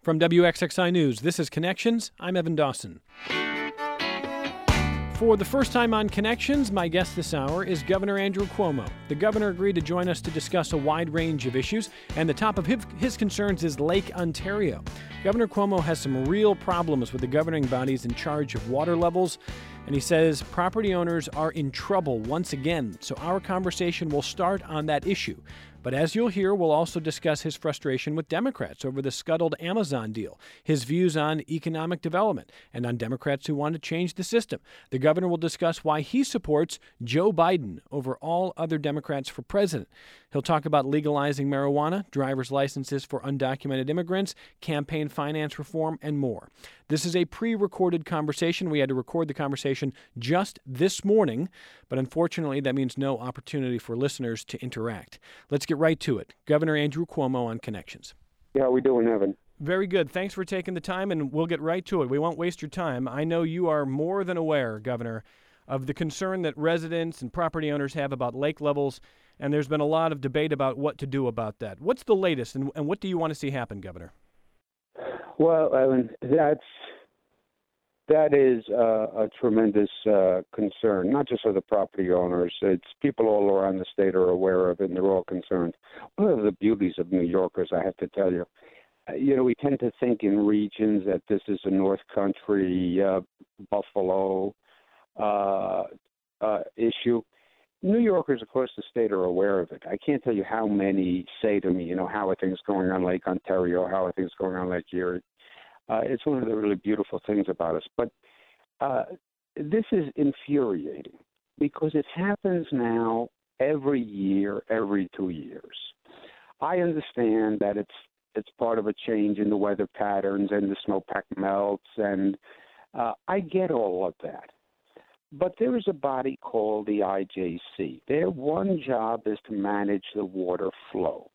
From WXXI News, this is Connections. I'm Evan Dawson. For the first time on Connections, my guest this hour is Governor Andrew Cuomo. The governor agreed to join us to discuss a wide range of issues, and the top of his concerns is Lake Ontario. Governor Cuomo has some real problems with the governing bodies in charge of water levels, and he says property owners are in trouble once again. So our conversation will start on that issue. But as you'll hear, we'll also discuss his frustration with Democrats over the scuttled Amazon deal, his views on economic development, and on Democrats who want to change the system. The governor will discuss why he supports Joe Biden over all other Democrats for president. He'll talk about legalizing marijuana, driver's licenses for undocumented immigrants, campaign finance reform, and more. This is a pre-recorded conversation. We had to record the conversation just this morning, but unfortunately that means no opportunity for listeners to interact. Let's get right to it. Governor Andrew Cuomo on Connections. Yeah, how are we doing, Evan? Very good. Thanks for taking the time, and we'll get right to it. We won't waste your time. I know you are more than aware, Governor, of the concern that residents and property owners have about lake levels, and there's been a lot of debate about what to do about that. What's the latest, and what do you want to see happen, Governor? Well, Evan, that is a tremendous concern, not just for the property owners. It's people all around the state are aware of it, and they're all concerned. One of the beauties of New Yorkers, I have to tell you, we tend to think in regions that this is a North Country, Buffalo issue. New Yorkers across the state are aware of it. I can't tell you how many say to me, how are things going on Lake Ontario? How are things going on Lake Erie? It's one of the really beautiful things about us. But this is infuriating because it happens now every year, every 2 years. I understand that it's part of a change in the weather patterns and the snowpack melts, and I get all of that. But there is a body called the IJC. Their one job is to manage the water flow.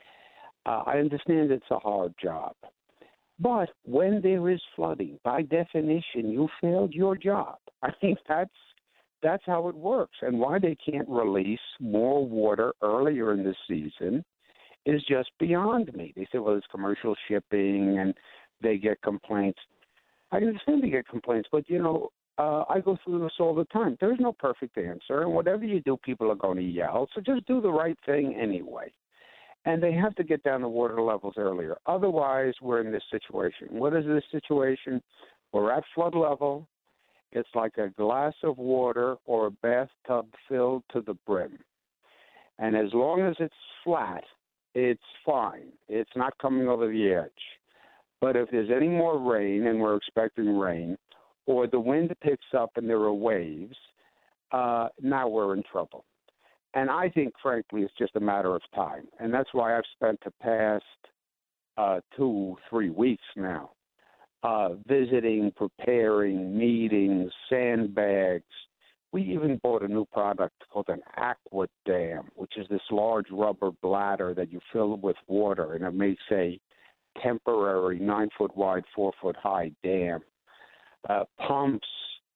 I understand it's a hard job. But when there is flooding, by definition, you failed your job. I think that's how it works. And why they can't release more water earlier in the season is just beyond me. They say, well, it's commercial shipping and they get complaints. I understand they get complaints, but, I go through this all the time. There's no perfect answer, and whatever you do, people are going to yell. So just do the right thing anyway. And they have to get down the water levels earlier. Otherwise, we're in this situation. What is this situation? We're at flood level. It's like a glass of water or a bathtub filled to the brim. And as long as it's flat, it's fine. It's not coming over the edge. But if there's any more rain, and we're expecting rain, or the wind picks up and there are waves, now we're in trouble. And I think, frankly, it's just a matter of time. And that's why I've spent the past 2-3 weeks now visiting, preparing, meetings, sandbags. We even bought a new product called an aqua dam, which is this large rubber bladder that you fill with water, and it makes a temporary 9-foot wide, 4-foot high dam. Pumps.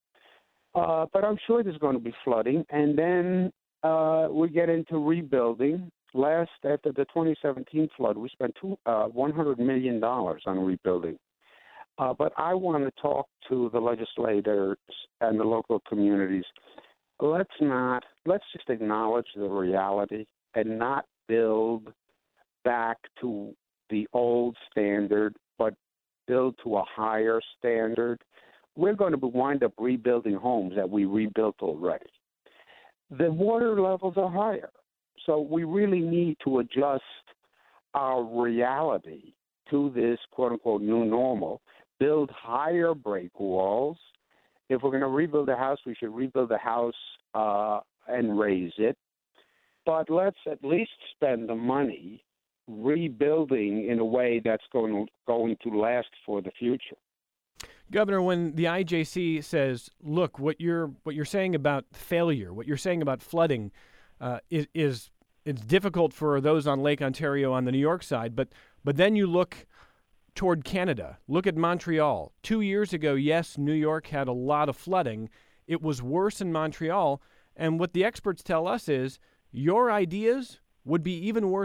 But I'm sure there's going to be flooding. And then we get into rebuilding. After the 2017 flood, we spent $100 million on rebuilding. But I want to talk to the legislators and the local communities. Let's just acknowledge the reality and not build back to the old standard, but build to a higher standard. We're going to wind up rebuilding homes that we rebuilt already. The water levels are higher. So we really need to adjust our reality to this quote-unquote new normal, build higher break walls. If we're going to rebuild a house, we should rebuild the house and raise it. But let's at least spend the money rebuilding in a way that's going to last for the future. Governor, when the IJC says, look, what you're saying about failure, what you're saying about flooding is it's difficult for those on Lake Ontario on the New York side, but then you look toward Canada. Look at Montreal. 2 years ago, yes, New York had a lot of flooding. It was worse in Montreal, and what the experts tell us is your ideas would be even worse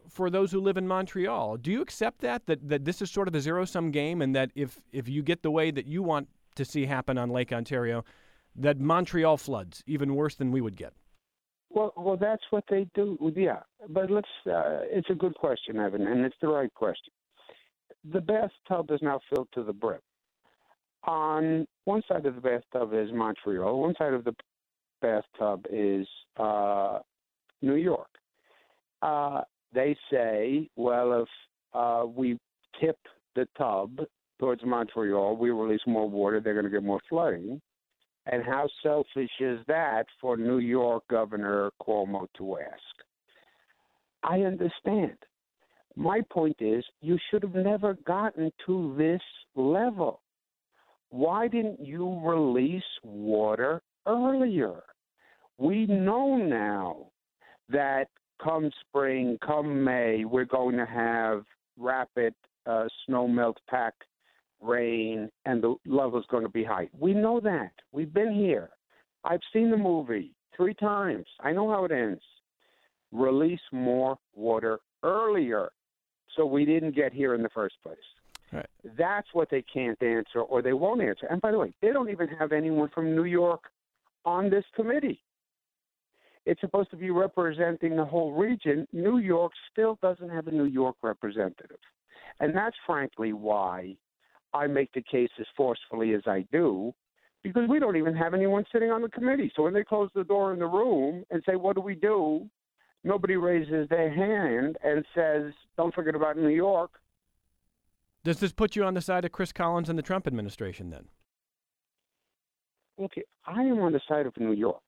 for those who live in Montreal. Do you accept that this is sort of a zero-sum game, and that if you get the way that you want to see happen on Lake Ontario, that Montreal floods even worse than we would get? Well, that's what they do. Yeah, but it's a good question, Evan, and it's the right question. The bathtub is now filled to the brim. On one side of the bathtub is Montreal. One side of the bathtub is New York. They say, well, if we tip the tub towards Montreal, we release more water, they're going to get more flooding. And how selfish is that for New York Governor Cuomo to ask? I understand. My point is, you should have never gotten to this level. Why didn't you release water earlier? We know now that come spring, come May, we're going to have rapid snow melt pack rain, and the level is going to be high. We know that. We've been here. I've seen the movie 3 times. I know how it ends. Release more water earlier so we didn't get here in the first place. Right. That's what they can't answer, or they won't answer. And by the way, they don't even have anyone from New York on this committee. It's supposed to be representing the whole region. New York still doesn't have a New York representative. And that's frankly why I make the case as forcefully as I do, because we don't even have anyone sitting on the committee. So when they close the door in the room and say, what do? Nobody raises their hand and says, don't forget about New York. Does this put you on the side of Chris Collins and the Trump administration then? Okay, I am on the side of New York.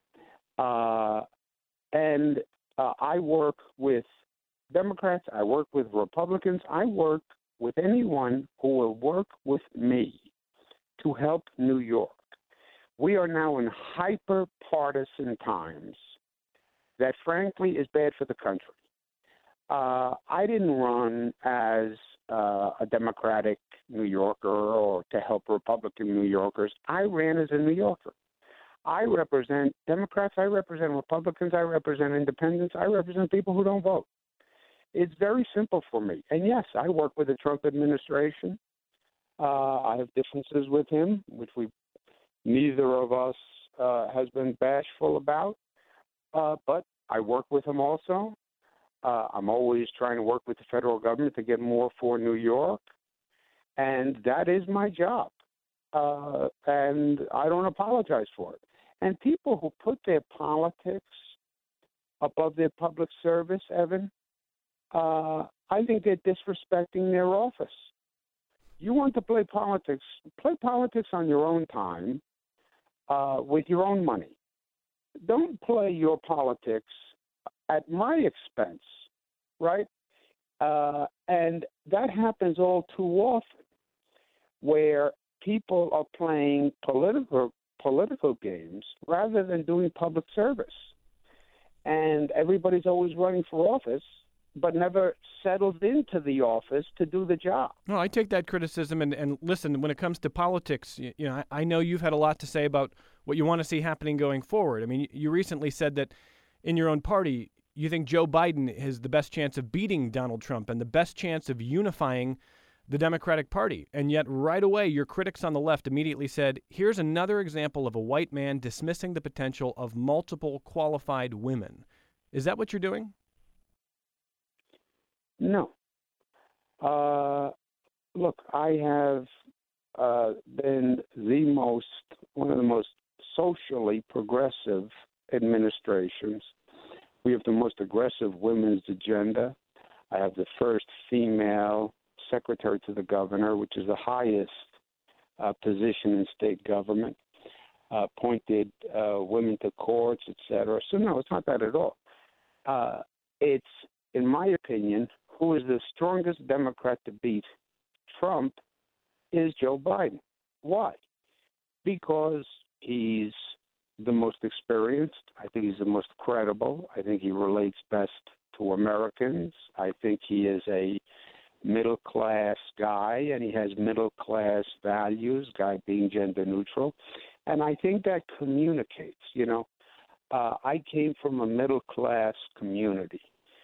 And I work with Democrats, I work with Republicans, I work with anyone who will work with me to help New York. We are now in hyper-partisan times that, frankly, is bad for the country. I didn't run as a Democratic New Yorker or to help Republican New Yorkers. I ran as a New Yorker. I represent Democrats, I represent Republicans, I represent independents, I represent people who don't vote. It's very simple for me. And yes, I work with the Trump administration. I have differences with him, which neither of us has been bashful about. But I work with him also. I'm always trying to work with the federal government to get more for New York. And that is my job. And I don't apologize for it. And people who put their politics above their public service, Evan, I think they're disrespecting their office. You want to play politics on your own time, with your own money. Don't play your politics at my expense, right? And that happens all too often, where people are playing political games rather than doing public service. And everybody's always running for office, but never settles into the office to do the job. No, I take that criticism and listen, when it comes to politics, I know you've had a lot to say about what you want to see happening going forward. I mean, you recently said that in your own party, you think Joe Biden has the best chance of beating Donald Trump and the best chance of unifying the Democratic Party. And yet right away, your critics on the left immediately said, here's another example of a white man dismissing the potential of multiple qualified women. Is that what you're doing? No. Look, I have been one of the most socially progressive administrations. We have the most aggressive women's agenda. I have the first female secretary to the governor, which is the highest position in state government, appointed women to courts, et cetera. So, no, it's not that at all. It's, in my opinion, who is the strongest Democrat to beat Trump is Joe Biden. Why? Because he's the most experienced. I think he's the most credible. I think he relates best to Americans. I think he is a middle-class guy, and he has middle-class values, guy being gender neutral. And I think that communicates, I came from a middle-class community.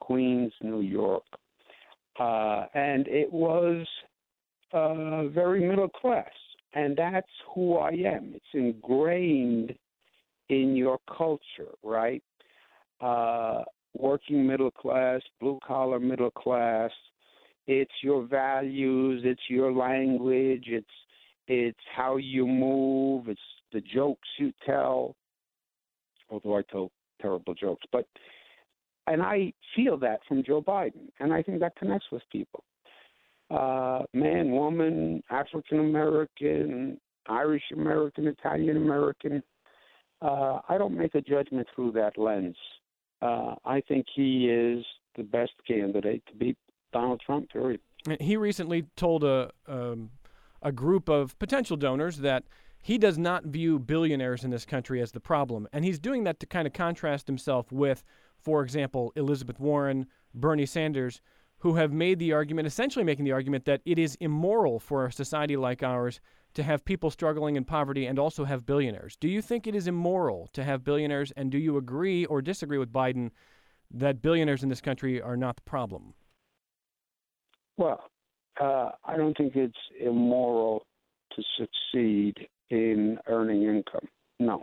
Queens, New York, and it was very middle class, and that's who I am. It's ingrained in your culture, right? Working middle class, blue collar middle class. It's your values, it's your language, it's how you move, it's the jokes you tell. Although I tell terrible jokes, and I feel that from Joe Biden, and I think that connects with people. Man, woman, African American, Irish American, Italian American. I don't make a judgment through that lens. I think he is the best candidate to beat Donald Trump, period. He recently told a group of potential donors that he does not view billionaires in this country as the problem. And he's doing that to kind of contrast himself with, for example, Elizabeth Warren, Bernie Sanders, who have made the argument, essentially making the argument that it is immoral for a society like ours to have people struggling in poverty and also have billionaires. Do you think it is immoral to have billionaires, and do you agree or disagree with Biden that billionaires in this country are not the problem? Well, I don't think it's immoral to succeed in earning income. No.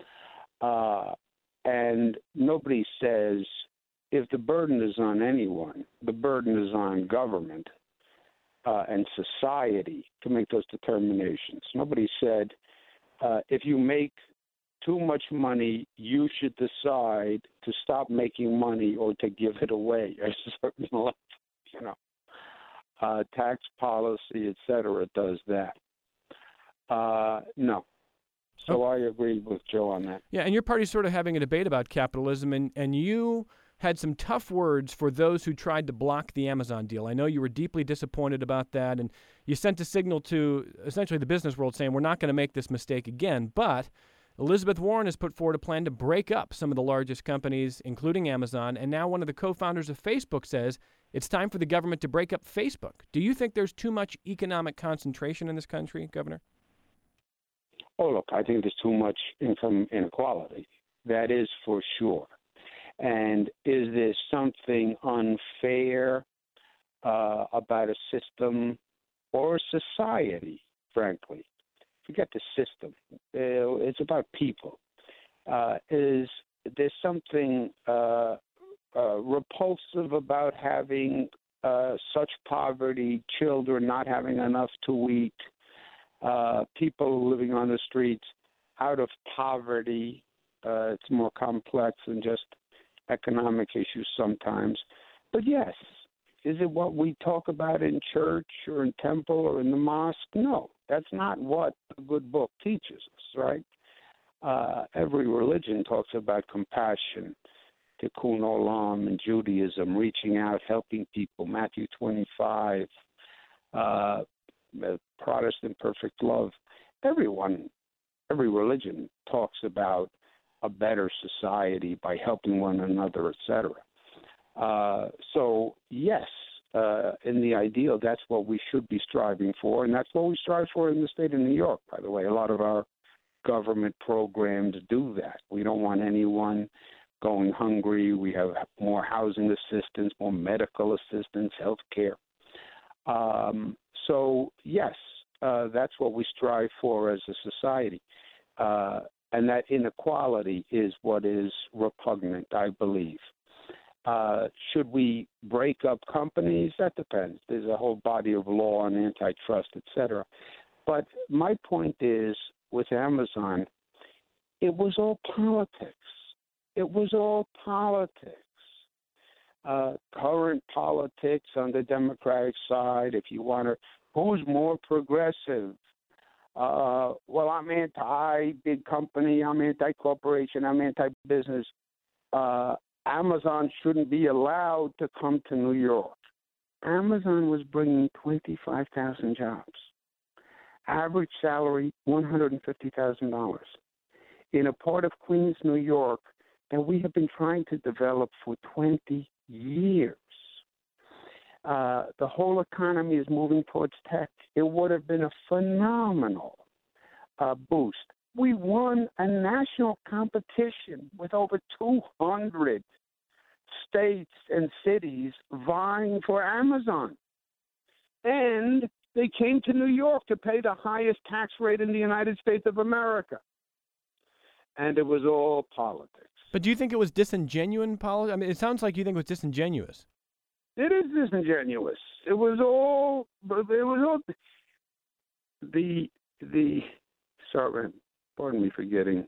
And nobody says if the burden is on anyone, the burden is on government and society to make those determinations. Nobody said if you make too much money, you should decide to stop making money or to give it away. Tax policy, et cetera, does that. No. So I agree with Joe on that. Yeah, and your party's sort of having a debate about capitalism, and you had some tough words for those who tried to block the Amazon deal. I know you were deeply disappointed about that, and you sent a signal to essentially the business world saying we're not going to make this mistake again. But Elizabeth Warren has put forward a plan to break up some of the largest companies, including Amazon, and now one of the co-founders of Facebook says it's time for the government to break up Facebook. Do you think there's too much economic concentration in this country, Governor? Oh, look, I think there's too much income inequality. That is for sure. And is there something unfair about a system or a society, frankly? Forget the system. It's about people. Is there something repulsive about having such poverty, children not having enough to eat, people living on the streets out of poverty? It's more complex than just economic issues sometimes. But yes, is it what we talk about in church or in temple or in the mosque? No, that's not what a good book teaches us, right? Every religion talks about compassion, tikkun olam, in Judaism, reaching out, helping people, Matthew 25, Protestant perfect love. Every religion talks about a better society by helping one another, etc. So yes, in the ideal, that's what we should be striving for, and that's what we strive for in the state of New York, by the way. A lot of our government programs do that. We don't want anyone going hungry. We have more housing assistance, more medical assistance, health care. So yes, that's what we strive for as a society. And that inequality is what is repugnant, I believe. Should we break up companies? That depends. There's a whole body of law on antitrust, et cetera. But my point is, with Amazon, it was all politics. It was all politics. Current politics on the Democratic side, if you want to, who's more progressive? Well, I'm anti-big company, I'm anti-corporation, I'm anti-business. Amazon shouldn't be allowed to come to New York. Amazon was bringing 25,000 jobs. Average salary, $150,000. In a part of Queens, New York, that we have been trying to develop for 20 years. The whole economy is moving towards tech. It would have been a phenomenal boost. We won a national competition with over 200 states and cities vying for Amazon. And they came to New York to pay the highest tax rate in the United States of America. And it was all politics. But do you think it was disingenuous politics? I mean, it sounds like you think it was disingenuous. It is disingenuous. It was all the sorry, pardon me for getting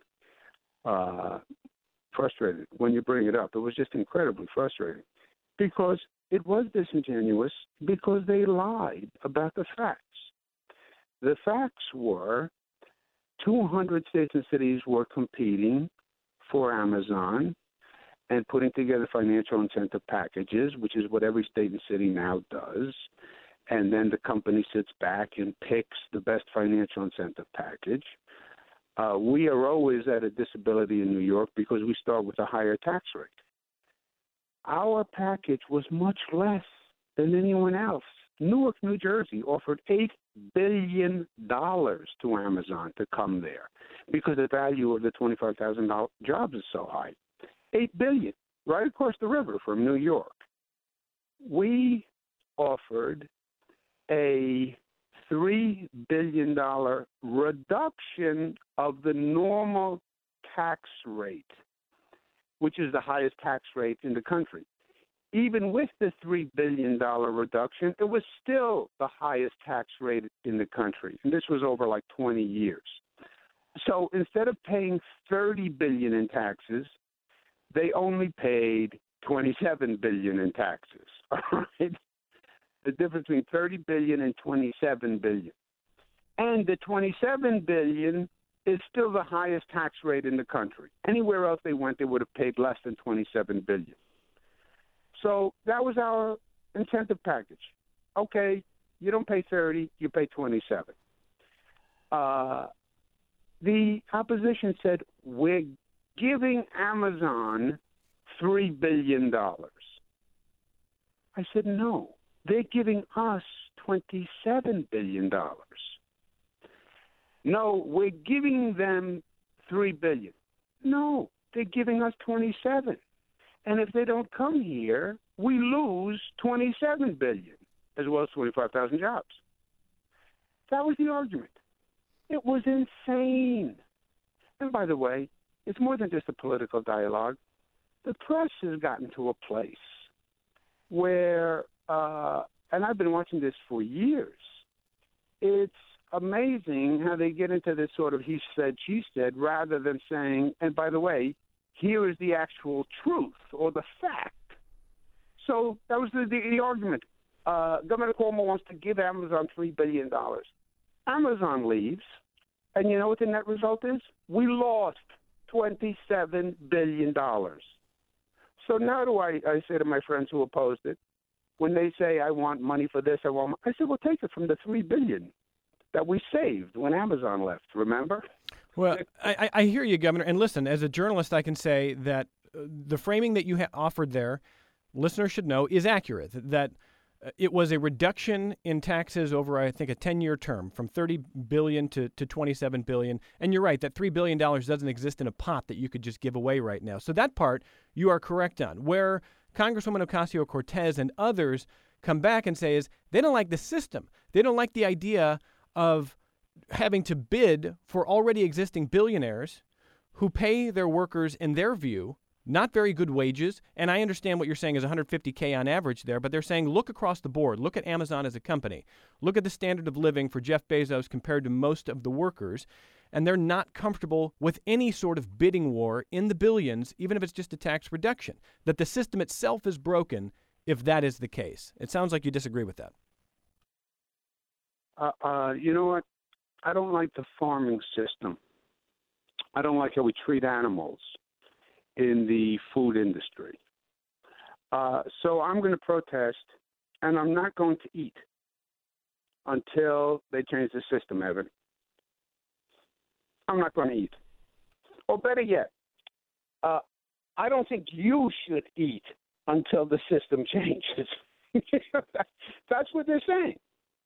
frustrated when you bring it up. It was just incredibly frustrating because it was disingenuous because they lied about the facts. The facts were 200 states and cities were competing for Amazon and putting together financial incentive packages, which is what every state and city now does. And then the company sits back and picks the best financial incentive package. We are always at a disability in New York because we start with a higher tax rate. Our package was much less than anyone else. Newark, New Jersey offered $8 billion to Amazon to come there because the value of the $25,000 jobs is so high. $8 billion, right across the river from New York. We offered a $3 billion reduction of the normal tax rate, which is the highest tax rate in the country. Even with the $3 billion reduction, it was still the highest tax rate in the country. And this was over like 20 years. So instead of paying $30 billion in taxes, they only paid $27 billion in taxes. All right? The difference between $30 billion and $27 billion. And the $27 billion is still the highest tax rate in the country. Anywhere else they went, they would have paid less than $27 billion. So that was our incentive package. Okay, you don't pay 30, you pay 27. The opposition said, we're giving Amazon $3 billion. I said, no, they're giving us $27 billion. No, we're giving them $3 billion. No, they're giving us 27. And if they don't come here, we lose $27 billion, as well as 25,000 jobs. That was the argument. It was insane. And by the way, it's more than just a political dialogue. The press has gotten to a place where, and I've been watching this for years, it's amazing how they get into this sort of he said, she said, rather than saying, and by the way, here is the actual truth or the fact. So that was the argument. Governor Cuomo wants to give Amazon $3 billion. Amazon leaves, and you know what the net result is? We lost $27 billion. So now I say to my friends who opposed it, when they say, I want money for this, I said, well, take it from the $3 billion that we saved when Amazon left, remember? Well, I hear you, Governor. And listen, as a journalist, I can say that the framing that you offered there, listeners should know, is accurate, that it was a reduction in taxes over, I think, a 10-year term from $30 billion to $27 billion. And you're right, that $3 billion doesn't exist in a pot that you could just give away right now. So that part you are correct on. Where Congresswoman Ocasio-Cortez and others come back and say is they don't like the system. They don't like the idea of having to bid for already existing billionaires who pay their workers, in their view, not very good wages. And I understand what you're saying is $150K on average there, but they're saying look across the board. Look at Amazon as a company. Look at the standard of living for Jeff Bezos compared to most of the workers. And they're not comfortable with any sort of bidding war in the billions, even if it's just a tax reduction. That the system itself is broken if that is the case. It sounds like you disagree with that. You know what? I don't like the farming system. I don't like how we treat animals in the food industry. So I'm going to protest, and I'm not going to eat until they change the system, Evan. I'm not going to eat. Or better yet, I don't think you should eat until the system changes. That's what they're saying.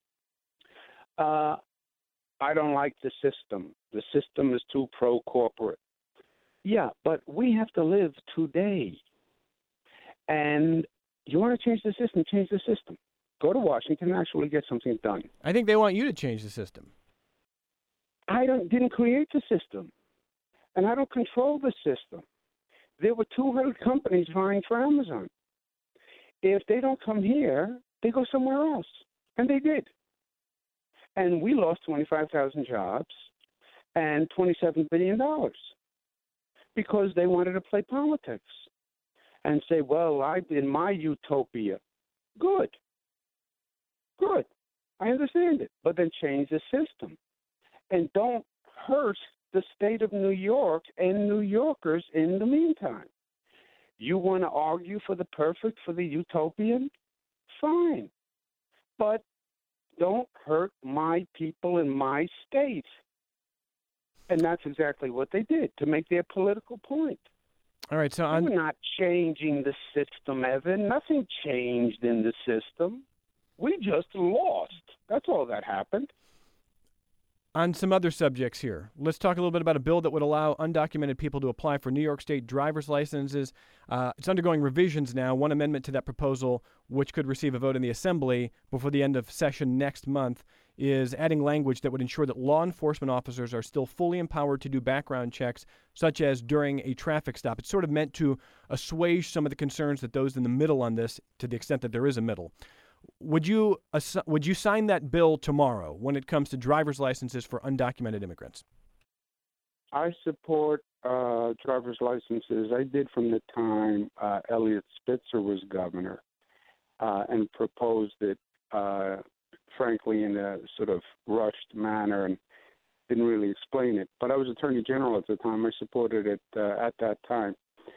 I don't like the system. The system is too pro-corporate. Yeah, but we have to live today. And you want to change the system, change the system. Go to Washington and actually get something done. I think they want you to change the system. I didn't create the system, and I don't control the system. There were 200 companies vying for Amazon. If they don't come here, they go somewhere else, and they did. And we lost 25,000 jobs and $27 billion because they wanted to play politics and say, well, I'm in my utopia. Good. I understand it. But then change the system. And don't hurt the state of New York and New Yorkers in the meantime. You want to argue for the perfect, for the utopian? Fine. But don't hurt my people in my state. And that's exactly what they did to make their political point. All right, so we're not changing the system, Evan. Nothing changed in the system. We just lost. That's all that happened. On some other subjects here, let's talk a little bit about a bill that would allow undocumented people to apply for New York State driver's licenses. It's undergoing revisions now. One amendment to that proposal, which could receive a vote in the Assembly before the end of session next month, is adding language that would ensure that law enforcement officers are still fully empowered to do background checks, such as during a traffic stop. It's sort of meant to assuage some of the concerns that those in the middle on this, to the extent that there is a middle. Would you sign that bill tomorrow when it comes to driver's licenses for undocumented immigrants? I support driver's licenses. I did from the time Eliot Spitzer was governor and proposed it, frankly, in a sort of rushed manner and didn't really explain it. But I was Attorney General at the time. I supported it at that time.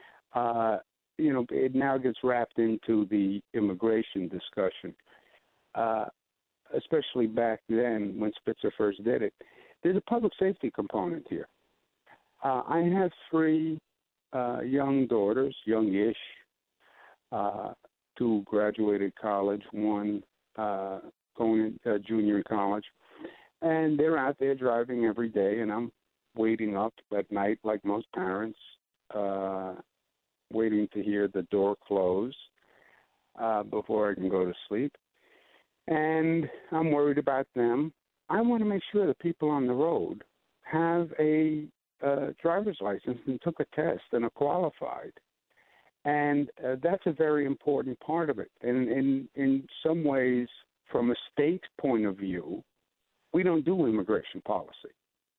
It now gets wrapped into the immigration discussion, especially back then when Spitzer first did it. There's a public safety component here. I have three young daughters, youngish, two graduated college, one going junior in college, and they're out there driving every day, and I'm waiting up at night like most parents, waiting to hear the door close before I can go to sleep. And I'm worried about them. I want to make sure the people on the road have a driver's license and took a test and are qualified. And that's a very important part of it. And in some ways, from a state point of view, we don't do immigration policy.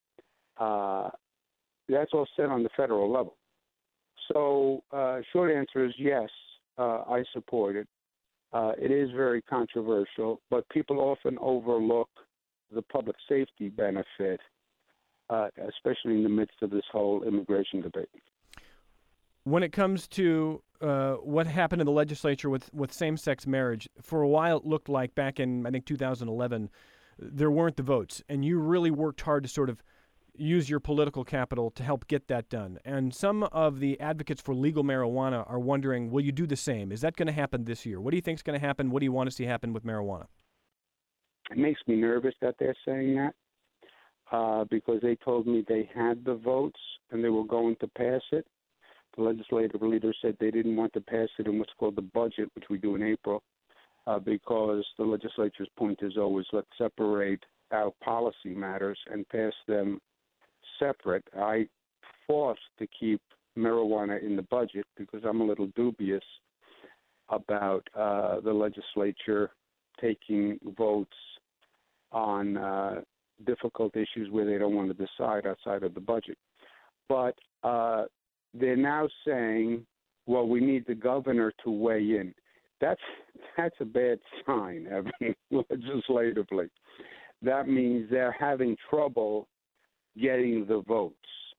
That's all set on the federal level. So short answer is yes, I support it. It is very controversial, but people often overlook the public safety benefit, especially in the midst of this whole immigration debate. When it comes to what happened in the legislature with same-sex marriage, for a while it looked like back in, I think, 2011, there weren't the votes, and you really worked hard to sort of use your political capital to help get that done. And some of the advocates for legal marijuana are wondering, will you do the same? Is that going to happen this year? What do you think is going to happen? What do you want to see happen with marijuana? It makes me nervous that they're saying that because they told me they had the votes and they were going to pass it. The legislative leader said they didn't want to pass it in what's called the budget, which we do in April, because the legislature's point is always let's separate out policy matters and pass them separate. I fought to keep marijuana in the budget because I'm a little dubious about the legislature taking votes on difficult issues where they don't want to decide outside of the budget. But they're now saying, well, we need the governor to weigh in. That's a bad sign, Evan, legislatively. That means they're having trouble getting the votes.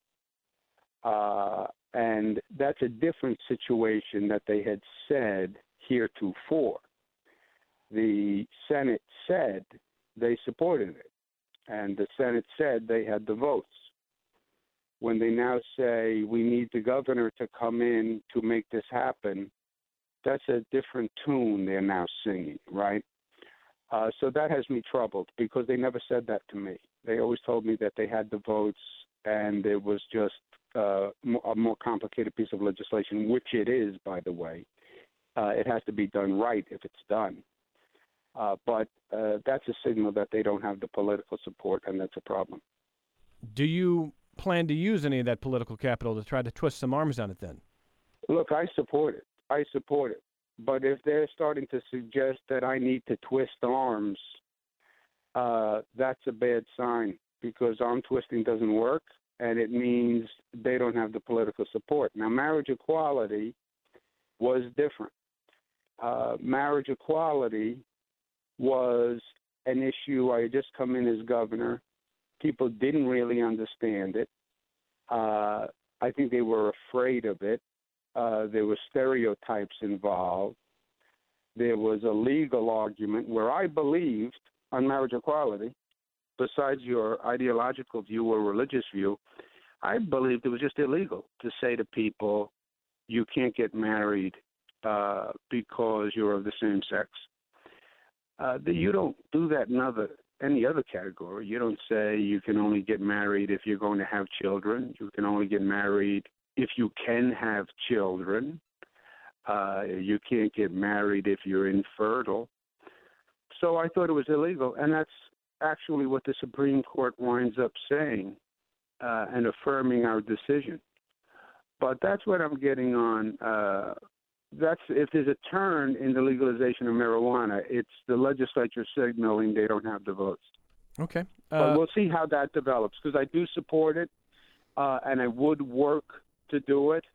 And that's a different situation that they had said heretofore. The Senate said they supported it, and the Senate said they had the votes. When they now say we need the governor to come in to make this happen, that's a different tune they're now singing, right? So that has me troubled because they never said that to me. They always told me that they had the votes and it was just a more complicated piece of legislation, which it is, by the way. It has to be done right if it's done. But that's a signal that they don't have the political support, and that's a problem. Do you plan to use any of that political capital to try to twist some arms on it then? Look, I support it. But if they're starting to suggest that I need to twist arms, that's a bad sign, because arm twisting doesn't work, and it means they don't have the political support. Now, marriage equality was different. Marriage equality was an issue. I had just come in as governor. People didn't really understand it. I think they were afraid of it. There were stereotypes involved. There was a legal argument where I believed on marriage equality, besides your ideological view or religious view, I believed it was just illegal to say to people, you can't get married because you're of the same sex. You don't do that in any other category. You don't say you can only get married if you're going to have children. You can only get married if you can have children. You can't get married if you're infertile. So I thought it was illegal, and that's actually what the Supreme Court winds up saying and affirming our decision. But that's what I'm getting on. That's if there's a turn in the legalization of marijuana, it's the legislature signaling they don't have the votes. Okay. But we'll see how that develops, because I do support it, and I would work to do it.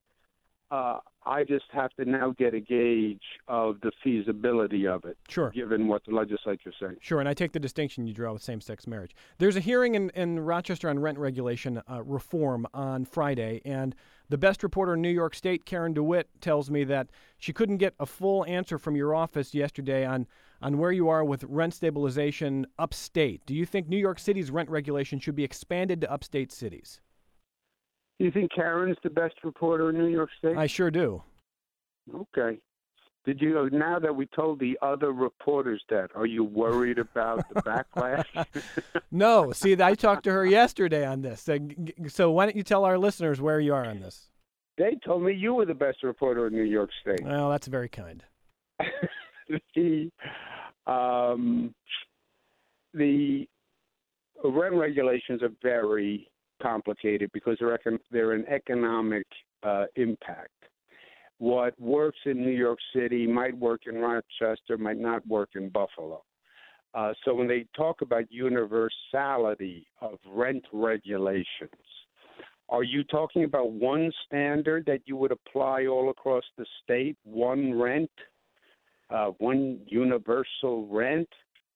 I just have to now get a gauge of the feasibility of it, sure, given what the legislature is saying. Sure, and I take the distinction you draw with same-sex marriage. There's a hearing in Rochester on rent regulation reform on Friday, and the best reporter in New York State, Karen DeWitt, tells me that she couldn't get a full answer from your office yesterday on where you are with rent stabilization upstate. Do you think New York City's rent regulation should be expanded to upstate cities? Do you think Karen's the best reporter in New York State? I sure do. Okay. Did you, now that we told the other reporters that, are you worried about the backlash? No. See, I talked to her yesterday on this. So why don't you tell our listeners where you are on this? They told me you were the best reporter in New York State. Well, that's very kind. The rent regulations are very complicated because they're an economic impact. What works in New York City might work in Rochester, might not work in Buffalo. So when they talk about universality of rent regulations, are you talking about one standard that you would apply all across the state, one rent, one universal rent?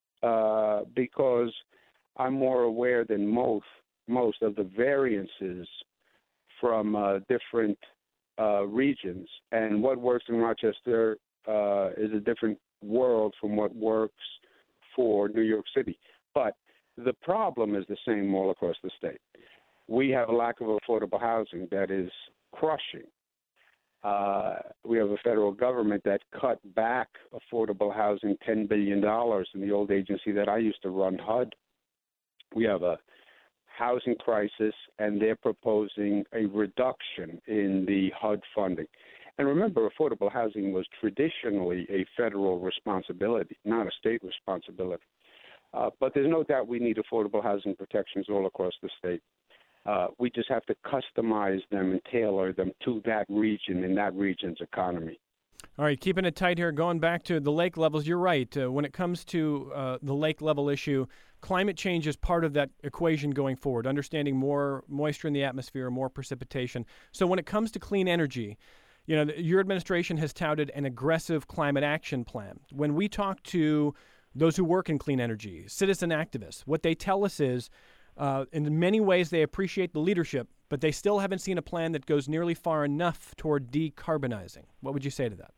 Because I'm more aware than most of the variances from different regions, and what works in Rochester is a different world from what works for New York City. But the problem is the same all across the state. We have a lack of affordable housing that is crushing. We have a federal government that cut back affordable housing $10 billion in the old agency that I used to run, HUD. We have a housing crisis, and they're proposing a reduction in the HUD funding. And remember, affordable housing was traditionally a federal responsibility, not a state responsibility. But there's no doubt we need affordable housing protections all across the state. We just have to customize them and tailor them to that region and that region's economy. All right, keeping it tight here, going back to the lake levels, you're right. When it comes to the lake level issue, climate change is part of that equation going forward, understanding more moisture in the atmosphere, more precipitation. So when it comes to clean energy, you know, your administration has touted an aggressive climate action plan. When we talk to those who work in clean energy, citizen activists, what they tell us is, in many ways they appreciate the leadership, but they still haven't seen a plan that goes nearly far enough toward decarbonizing. What would you say to that?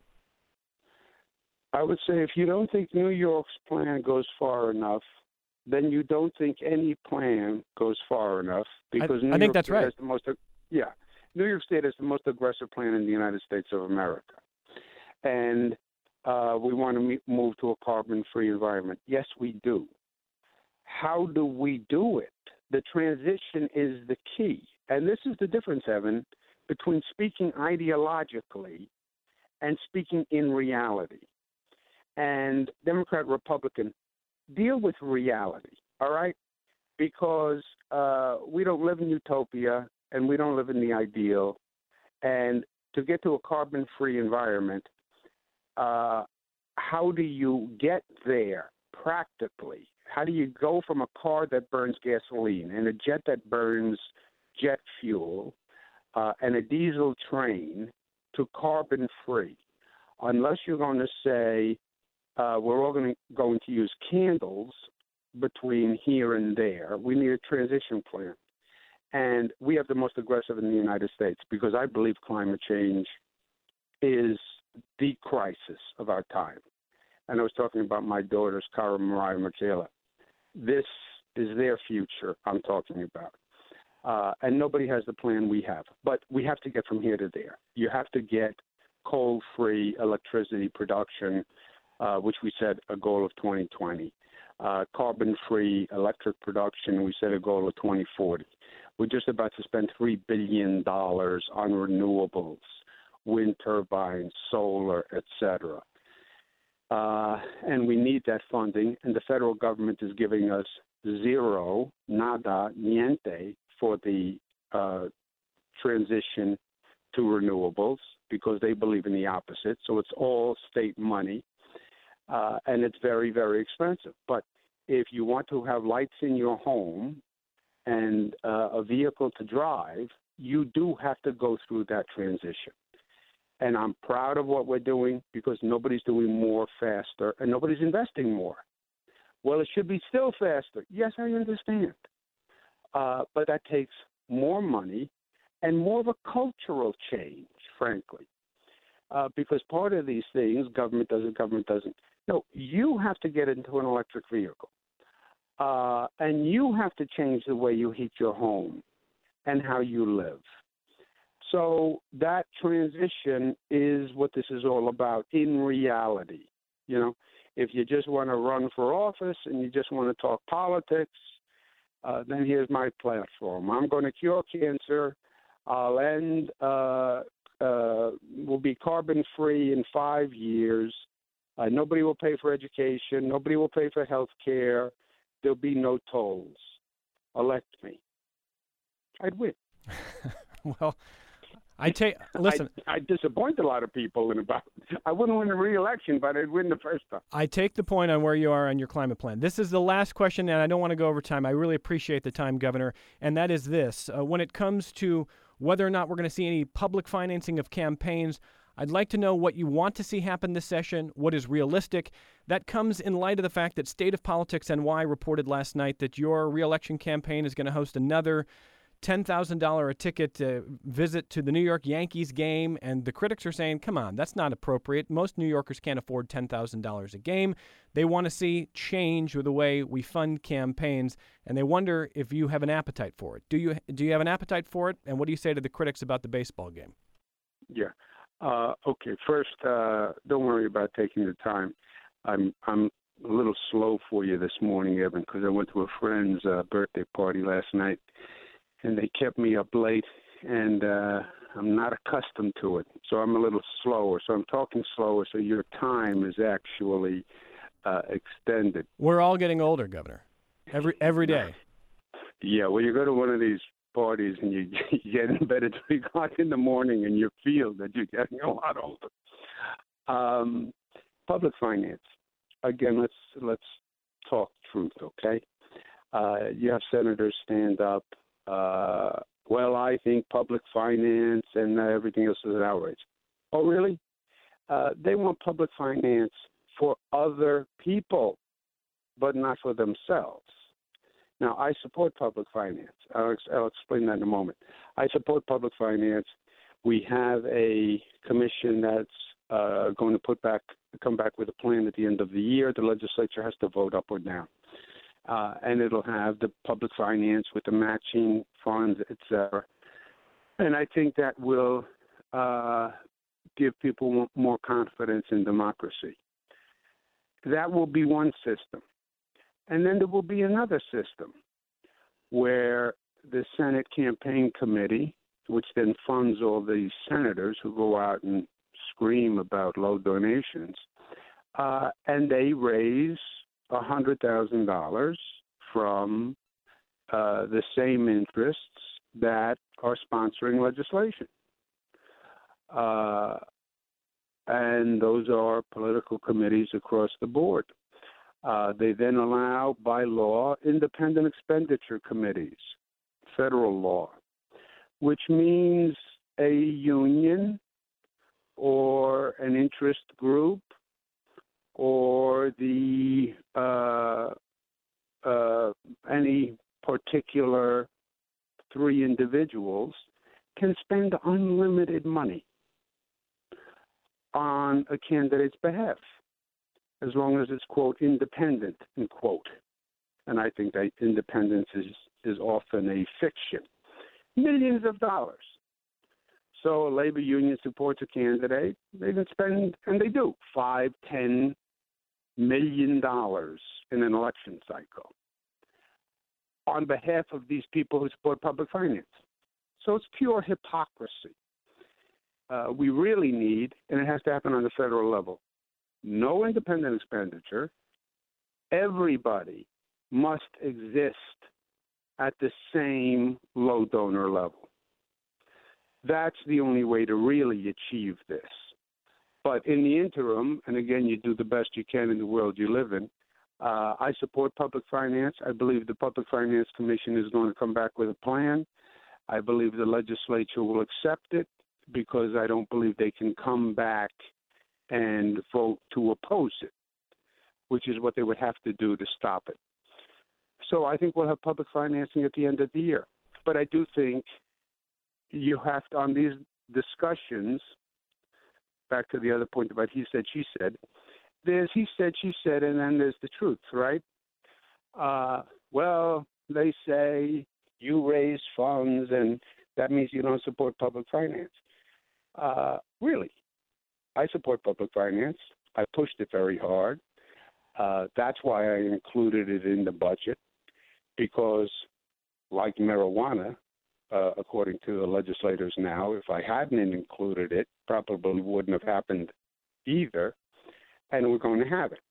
I would say if you don't think New York's plan goes far enough, then you don't think any plan goes far enough, because I think that's right. New York State has the most aggressive plan in the United States of America. And we want to move to a carbon-free environment. Yes, we do. How do we do it? The transition is the key. And this is the difference, Evan, between speaking ideologically and speaking in reality. And Democrat, Republican, deal with reality, all right? Because we don't live in utopia and we don't live in the ideal. And to get to a carbon-free environment, how do you get there practically? How do you go from a car that burns gasoline and a jet that burns jet fuel and a diesel train to carbon-free? Unless you're going to say we're all going to use candles between here and there, we need a transition plan. And we have the most aggressive in the United States because I believe climate change is the crisis of our time. And I was talking about my daughters, Cara, Mariah, Michaela. This is their future I'm talking about. And nobody has the plan we have. But we have to get from here to there. You have to get coal-free electricity production, which we set a goal of 2020. Carbon-free electric production, we set a goal of 2040. We're just about to spend $3 billion on renewables, wind turbines, solar, etc. And we need that funding, and the federal government is giving us zero, nada, niente, for the transition to renewables because they believe in the opposite. So it's all state money, and it's very, very expensive. But if you want to have lights in your home and a vehicle to drive, you do have to go through that transition. And I'm proud of what we're doing because nobody's doing more faster and nobody's investing more. Well, it should be still faster. Yes, I understand. But that takes more money and more of a cultural change, frankly. Because part of these things, government doesn't. No, you have to get into an electric vehicle. And you have to change the way you heat your home and how you live. So that transition is what this is all about in reality. You know, if you just want to run for office and you just want to talk politics, then here's my platform. I'm going to cure cancer. I'll end, we'll be carbon-free in 5 years. Nobody will pay for education. Nobody will pay for health care. There'll be no tolls. Elect me. I'd win. Well, listen. I disappoint a lot of people I wouldn't win the re-election, but I'd win the first time. I take the point on where you are on your climate plan. This is the last question, and I don't want to go over time. I really appreciate the time, Governor, and that is this. When it comes to whether or not we're going to see any public financing of campaigns, I'd like to know what you want to see happen this session, what is realistic. That comes in light of the fact that State of Politics NY reported last night that your re-election campaign is going to host another $10,000 a ticket visit to the New York Yankees game, and the critics are saying, come on, that's not appropriate. Most New Yorkers can't afford $10,000 a game. They want to see change with the way we fund campaigns, and they wonder if you have an appetite for it. Do you have an appetite for it, and what do you say to the critics about the baseball game? Yeah. Okay. First, don't worry about taking the time. I'm a little slow for you this morning, Evan, because I went to a friend's birthday party last night, and they kept me up late, and I'm not accustomed to it, so I'm a little slower. So I'm talking slower, so your time is actually extended. We're all getting older, Governor, every day. Yeah, well, you go to one of these parties and you get in bed at 3 o'clock in the morning and you feel that you're getting a lot older. Public finance. Again, let's talk truth, okay? You have senators stand up. Well, I think public finance and everything else is an outrage. Oh, really? They want public finance for other people, but not for themselves. Now, I support public finance. I'll explain that in a moment. I support public finance. We have a commission that's going to come back with a plan at the end of the year. The legislature has to vote up or down. And it'll have the public finance with the matching funds, et cetera. And I think that will give people more confidence in democracy. That will be one system. And then there will be another system where the Senate Campaign Committee, which then funds all these senators who go out and scream about low donations, and they raise $100,000 from the same interests that are sponsoring legislation. And those are political committees across the board. They then allow, by law, independent expenditure committees, federal law, which means a union or an interest group or any particular three individuals can spend unlimited money on a candidate's behalf, as long as it's, quote, independent, end quote. And I think that independence is often a fiction. Millions of dollars. So a labor union supports a candidate, they can spend, and they do, $5-10 million in an election cycle on behalf of these people who support public finance. So it's pure hypocrisy. We really need, and it has to happen on the federal level, no independent expenditure. Everybody must exist at the same low donor level. That's the only way to really achieve this. But in the interim, and again, you do the best you can in the world you live in, I support public finance. I believe the Public Finance Commission is going to come back with a plan. I believe the legislature will accept it because I don't believe they can come back and vote to oppose it, which is what they would have to do to stop it. So I think we'll have public financing at the end of the year. But I do think you have to, on these discussions, back to the other point about he said, she said, there's he said, she said, and then there's the truth, right? Well, they say you raise funds and that means you don't support public finance. Really, I support public finance. I pushed it very hard. That's why I included it in the budget, because like marijuana, according to the legislators now, if I hadn't included it, probably wouldn't have happened either, and we're going to have it.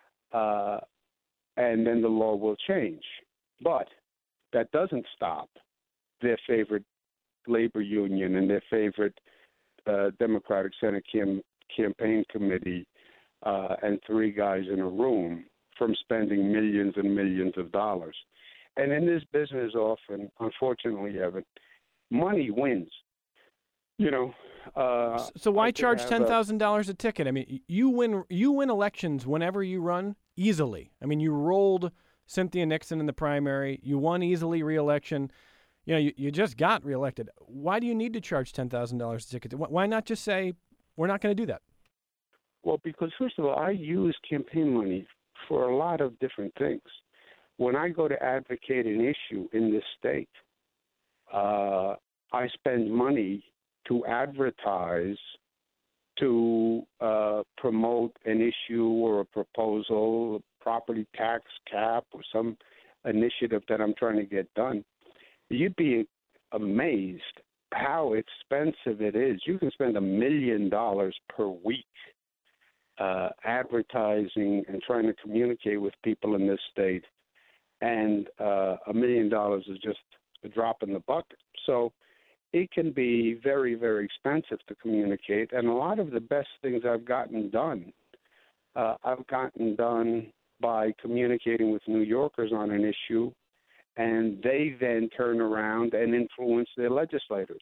And then the law will change. But that doesn't stop their favorite labor union and their favorite Democratic Senate campaign committee and three guys in a room from spending millions and millions of dollars. And in this business often, unfortunately, Evan, money wins. You know. So why charge $10,000 a ticket? I mean, you win elections whenever you run easily. I mean, you rolled Cynthia Nixon in the primary. You won easily re-election. You know, you just got reelected. Why do you need to charge $10,000 a ticket? Why not just say, we're not going to do that? Well, because first of all, I use campaign money for a lot of different things. When I go to advocate an issue in this state, I spend money to advertise, to promote an issue or a proposal, a property tax cap, or some initiative that I'm trying to get done. You'd be amazed how expensive it is. You can spend $1 million per week advertising and trying to communicate with people in this state, and $1 million is just a drop in the bucket. So it can be very, very expensive to communicate, and a lot of the best things I've gotten done by communicating with New Yorkers on an issue, and they then turn around and influence their legislators.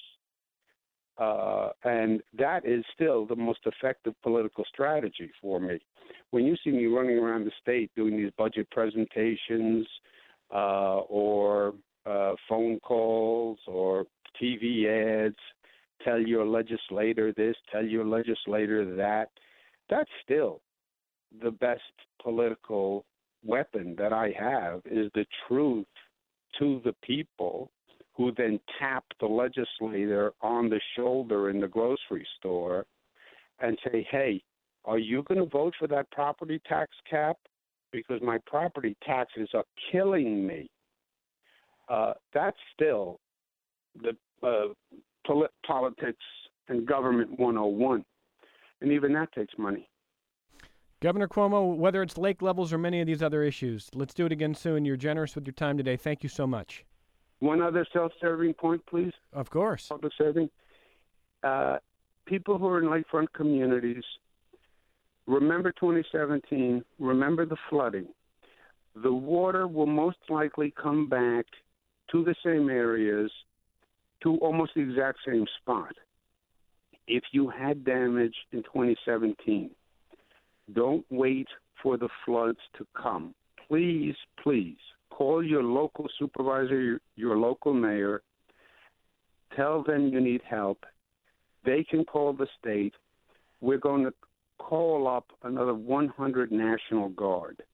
And that is still the most effective political strategy for me. When you see me running around the state doing these budget presentations or phone calls or TV ads, tell your legislator this, tell your legislator that, that's still the best political weapon that I have, is the truth to the people, who then tap the legislator on the shoulder in the grocery store and say, hey, are you going to vote for that property tax cap? Because my property taxes are killing me. That's still the politics and government 101. and even that takes money. Governor Cuomo, whether it's lake levels or many of these other issues, let's do it again soon. You're generous with your time today. Thank you so much. One other self-serving point, please. Of course. Public serving. People who are in lakefront communities, remember 2017, remember the flooding. The water will most likely come back to the same areas, to almost the exact same spot. If you had damage in 2017, don't wait for the floods to come. Please, please, call your local supervisor, your local mayor. Tell them you need help. They can call the state. We're going to call up another 100 National Guard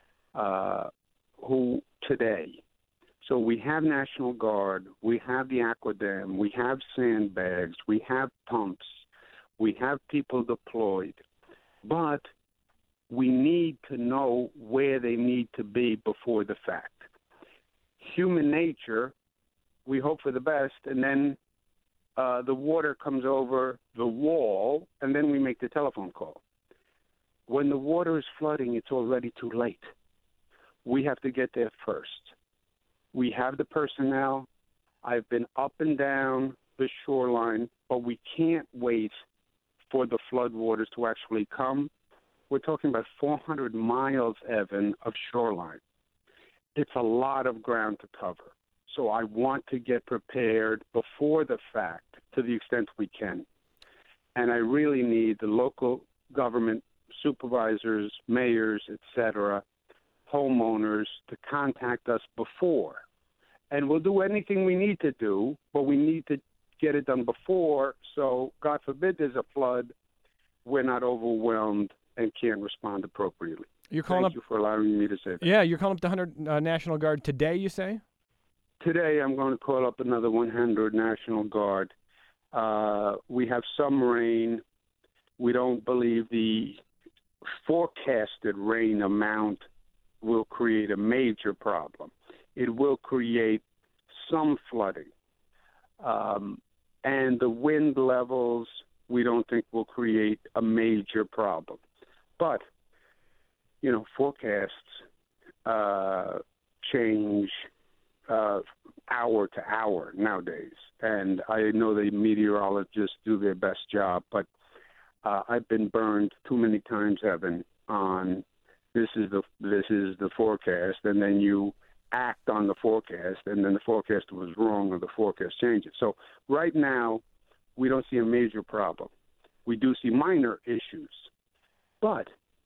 who today. So we have National Guard, we have the Aquadam, we have sandbags, we have pumps, we have people deployed. But we need to know where they need to be before the fact. Human nature, we hope for the best, and then the water comes over the wall, and then we make the telephone call. When the water is flooding, it's already too late. We have to get there first. We have the personnel. I've been up and down the shoreline, but we can't wait for the floodwaters to actually come. We're talking about 400 miles, Evan, of shoreline. It's a lot of ground to cover. So I want to get prepared before the fact to the extent we can. And I really need the local government supervisors, mayors, etc., homeowners to contact us before. And we'll do anything we need to do, but we need to get it done before, so God forbid there's a flood, we're not overwhelmed and can't respond appropriately. Thank you for allowing me to say that. Yeah, you're calling up the 100 National Guard today, you say? Today I'm going to call up another 100 National Guard. We have some rain. We don't believe the forecasted rain amount will create a major problem. It will create some flooding. And the wind levels, we don't think will create a major problem. But, forecasts change hour to hour nowadays. And I know the meteorologists do their best job, but I've been burned too many times, Evan, on this is the forecast, and then you act on the forecast, and then the forecast was wrong or the forecast changes. So right now, we don't see a major problem. We do see minor issues. But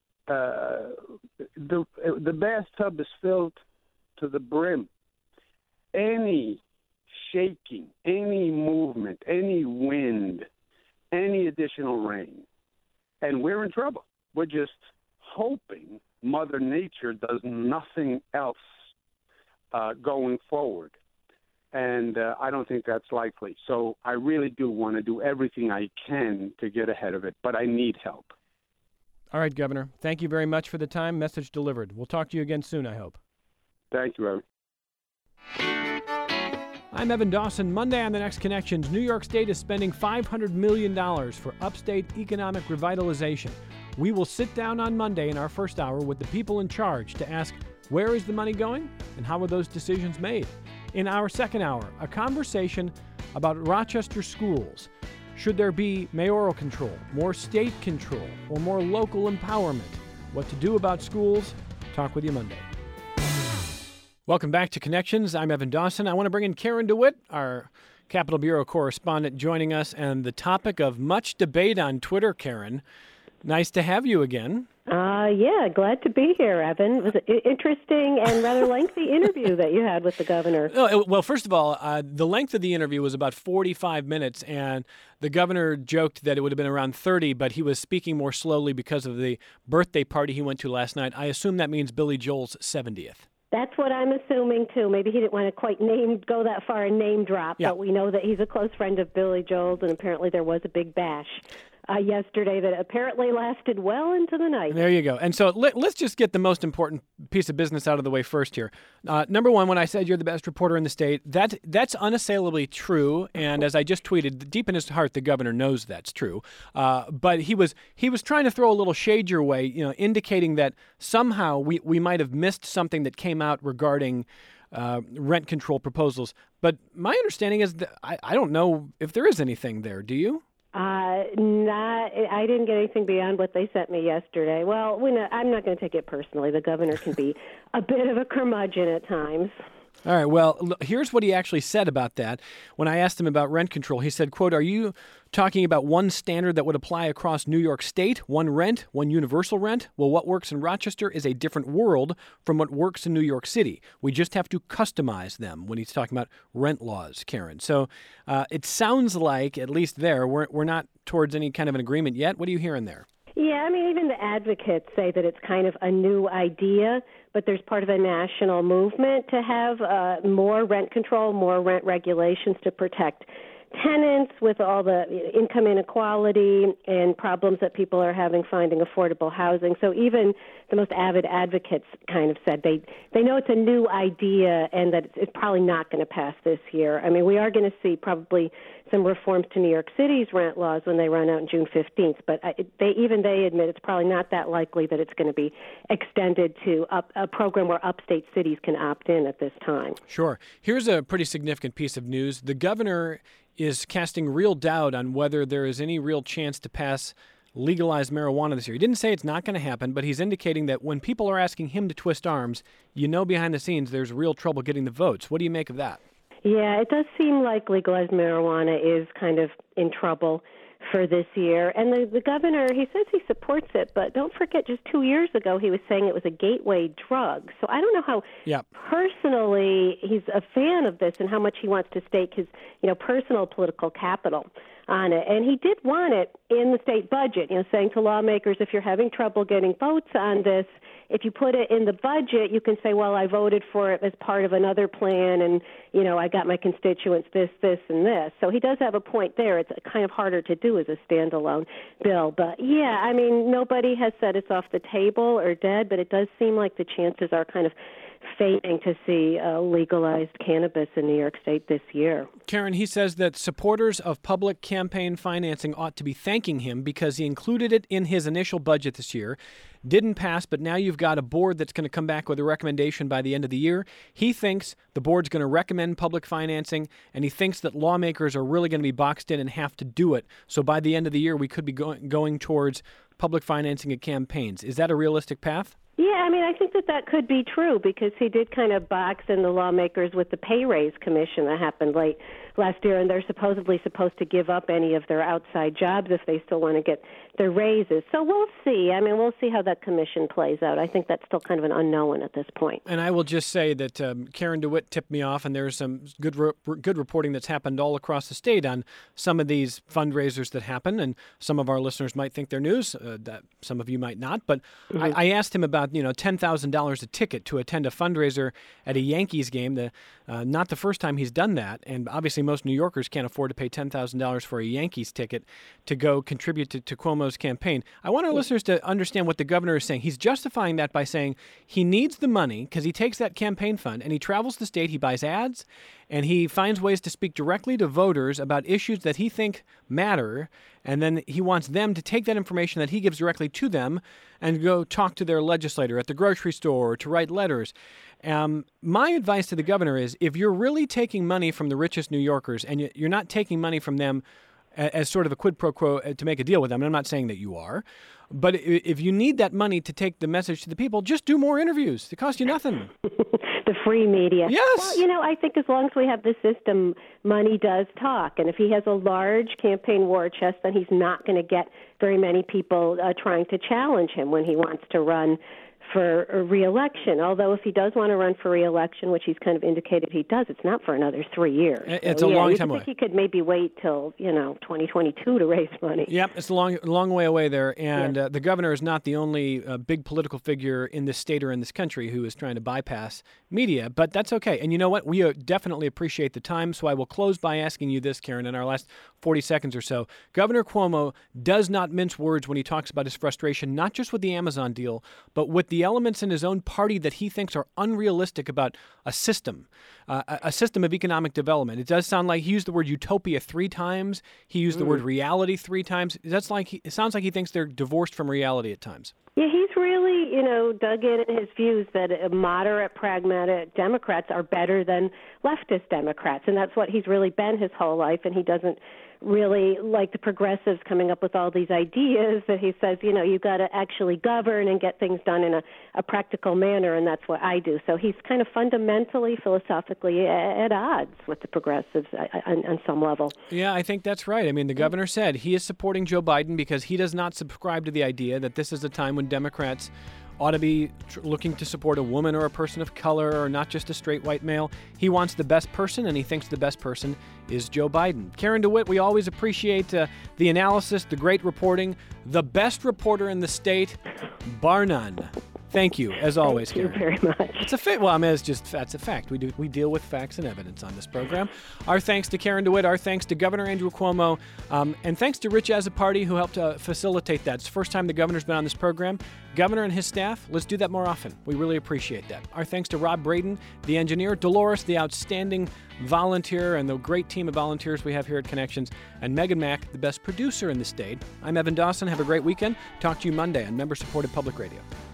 the bathtub is filled to the brim. Any shaking, any movement, any wind, any additional rain, and we're in trouble. We're just hoping Mother Nature does nothing else going forward. And I don't think that's likely. So I really do want to do everything I can to get ahead of it, but I need help. All right, Governor. Thank you very much for the time. Message delivered. We'll talk to you again soon, I hope. Thank you, Evan. I'm Evan Dawson. Monday on The Next Connections, New York State is spending $500 million for upstate economic revitalization. We will sit down on Monday in our first hour with the people in charge to ask, where is the money going and how are those decisions made? In our second hour, a conversation about Rochester schools. Should there be mayoral control, more state control, or more local empowerment? What to do about schools? Talk with you Monday. Welcome back to Connections. I'm Evan Dawson. I want to bring in Karen DeWitt, our Capitol Bureau correspondent, joining us, and the topic of much debate on Twitter, Karen. Nice to have you again. Yeah, glad to be here, Evan. It was an interesting and rather lengthy interview that you had with the governor. Well, first of all, the length of the interview was about 45 minutes, and the governor joked that it would have been around 30, but he was speaking more slowly because of the birthday party he went to last night. I assume that means Billy Joel's 70th. That's what I'm assuming, too. Maybe he didn't want to quite go that far and name drop, Yeah. But we know that he's a close friend of Billy Joel's, and apparently there was a big bash yesterday that apparently lasted well into the night. There you go. And so let's just get the most important piece of business out of the way first here. Number one, when I said you're the best reporter in the state, that's unassailably true. And as I just tweeted, deep in his heart, the governor knows that's true. But he was trying to throw a little shade your way, indicating that somehow we might have missed something that came out regarding rent control proposals. But my understanding is that I don't know if there is anything there. Do you? I didn't get anything beyond what they sent me yesterday. Well, I'm not going to take it personally. The governor can be a bit of a curmudgeon at times. All right, well, here's what he actually said about that. When I asked him about rent control, he said, quote, "Are you talking about one standard that would apply across New York State, one rent, one universal rent? Well, what works in Rochester is a different world from what works in New York City. We just have to customize them," when he's talking about rent laws, Karen. So it sounds like, at least there, we're not towards any kind of an agreement yet. What are you hearing there? Yeah, I mean, even the advocates say that it's kind of a new idea, but there's part of a national movement to have more rent control, more rent regulations to protect tenants with all the income inequality and problems that people are having finding affordable housing. So even the most avid advocates kind of said they know it's a new idea and that it's probably not going to pass this year. I mean, we are going to see probably some reforms to New York City's rent laws when they run out on June 15th, but they admit it's probably not that likely that it's going to be extended to a program where upstate cities can opt in at this time. Sure. Here's a pretty significant piece of news. The governor is casting real doubt on whether there is any real chance to pass legalized marijuana this year. He didn't say it's not going to happen, but he's indicating that when people are asking him to twist arms, behind the scenes there's real trouble getting the votes. What do you make of that? Yeah, it does seem like legalized marijuana is kind of in trouble for this year. And the governor, he says he supports it, but don't forget just 2 years ago he was saying it was a gateway drug. So I don't know how personally he's a fan of this and how much he wants to stake his, personal political capital on it. And he did want it in the state budget, saying to lawmakers, if you're having trouble getting votes on this, if you put it in the budget, you can say, well, I voted for it as part of another plan, and, I got my constituents this, and this. So he does have a point there. It's kind of harder to do as a standalone bill. But, yeah, I mean, nobody has said it's off the table or dead, but it does seem like the chances are kind of fading to see legalized cannabis in New York State this year. Karen, he says that supporters of public campaign financing ought to be thanking him because he included it in his initial budget this year. Didn't pass, but now you've got a board that's going to come back with a recommendation by the end of the year. He thinks the board's going to recommend public financing, and he thinks that lawmakers are really going to be boxed in and have to do it. So by the end of the year, we could be going towards public financing of campaigns. Is that a realistic path? Yeah, I mean, I think that could be true because he did kind of box in the lawmakers with the pay raise commission that happened late last year, and they're supposedly supposed to give up any of their outside jobs if they still want to get their raises. So we'll see. I mean, we'll see how that commission plays out. I think that's still kind of an unknown at this point. And I will just say that Karen DeWitt tipped me off, and there's some good reporting that's happened all across the state on some of these fundraisers that happen, and some of our listeners might think they're news, that some of you might not. But I asked him about $10,000 a ticket to attend a fundraiser at a Yankees game. Not the first time he's done that, and obviously most New Yorkers can't afford to pay $10,000 for a Yankees ticket to go contribute to Cuomo's campaign. I want our listeners to understand what the governor is saying. He's justifying that by saying he needs the money because he takes that campaign fund and he travels the state, he buys ads, and he finds ways to speak directly to voters about issues that he thinks matter, and then he wants them to take that information that he gives directly to them and go talk to their legislator at the grocery store or to write letters. My advice to the governor is if you're really taking money from the richest New Yorkers and you're not taking money from them as sort of a quid pro quo to make a deal with them, and I'm not saying that you are, but if you need that money to take the message to the people, just do more interviews. It costs you nothing. The free media. Yes. Well, I think as long as we have the system, money does talk. And if he has a large campaign war chest, then he's not going to get very many people trying to challenge him when he wants to run for a re-election. Although if he does want to run for re-election, which he's kind of indicated he does, it's not for another 3 years. It's a long time away. I think he could maybe wait till 2022 to raise money. Yep, it's a long way away there. And the governor is not the only big political figure in this state or in this country who is trying to bypass media, but that's okay. And you know what? We definitely appreciate the time, so I will close by asking you this, Karen, in our last 40 seconds or so. Governor Cuomo does not mince words when he talks about his frustration, not just with the Amazon deal, but with the elements in his own party that he thinks are unrealistic about a system of economic development. It does sound like he used the word utopia 3 times. He used the word reality 3 times. It sounds like he thinks they're divorced from reality at times. Yeah, he's really, dug in his views that moderate, pragmatic Democrats are better than leftist Democrats, and that's what he's really been his whole life, and he doesn't really like the progressives coming up with all these ideas that he says, you've got to actually govern and get things done in a practical manner, and that's what I do. So he's kind of fundamentally, philosophically at odds with the progressives on some level. Yeah, I think that's right. I mean, the governor said he is supporting Joe Biden because he does not subscribe to the idea that this is a time when Democrats ought to be looking to support a woman or a person of color or not just a straight white male. He wants the best person, and he thinks the best person is Joe Biden. Karen DeWitt, we always appreciate the analysis, the great reporting, the best reporter in the state, bar none. Thank you, as always, Karen. Thank you very much. It's a fact. Well, that's a fact. We deal with facts and evidence on this program. Our thanks to Karen DeWitt. Our thanks to Governor Andrew Cuomo. And thanks to Rich Azzopardi, who helped facilitate that. It's the first time the governor's been on this program. Governor and his staff, let's do that more often. We really appreciate that. Our thanks to Rob Braden, the engineer, Dolores, the outstanding volunteer, and the great team of volunteers we have here at Connections, and Megan Mack, the best producer in the state. I'm Evan Dawson. Have a great weekend. Talk to you Monday on member-supported public radio.